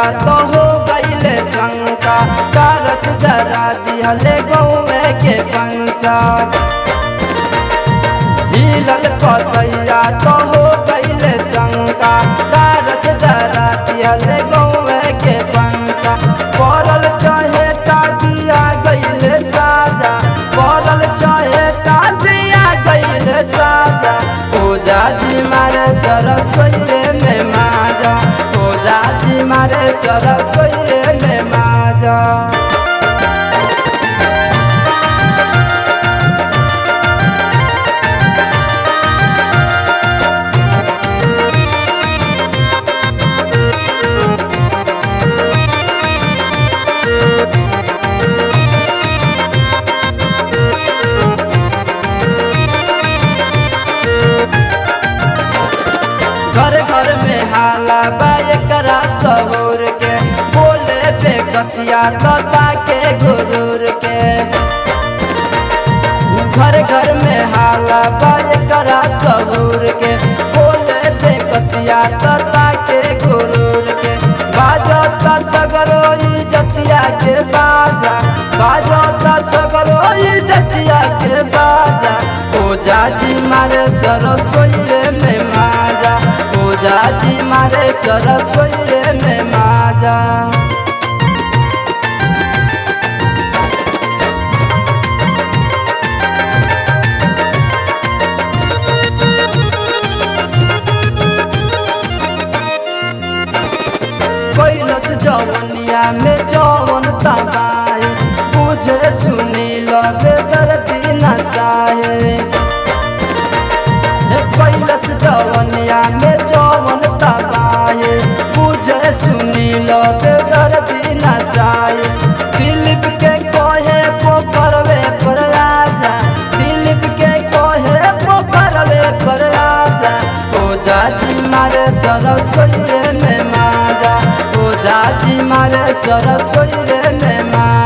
तो हो गईले शंका, कारच जरा दिहले गौवे के पंचा। हिलल पतैया तो हो गईले शंका, कारच जरा दिहले गौवे के पंचा। पड़ल चहेता दिया गईले साजा, पड़ल चहेता दिया गईले साजा। ओझा जी मारे सरसोईए में माजा, ओझा जी मारे सरसोईए में माजा। घर घर में हाला बा एकरा सहूर के, बोले बेकतिया लता के गुरूर के। घर घर में हाला बा एकरा सहूर के, बोले बेकतिया लता के गुरूर के। बाजता सगरोई जतिया के बाजा, बाजता सगरोई जतिया के बाजा। ओझा जी मारे सरसोईए में माजा, ओझा जी मारे सरसोईए में माजा। कैलस जवनिया में जवन तबाहे, बुझे सुनी लबे दर्दी नसाहे। कैलस जवनिया में जवन तबाहे, बुझे सुनी लबे दर्दी नसाहे। दिलीप के कोहे पोखरवे पर आजा, दिलीप के कोहे पोखरवे पर आजा। ओझा जी मारे सरसोईए में माजा, ओझा जी मारे सरसोईए में माजा।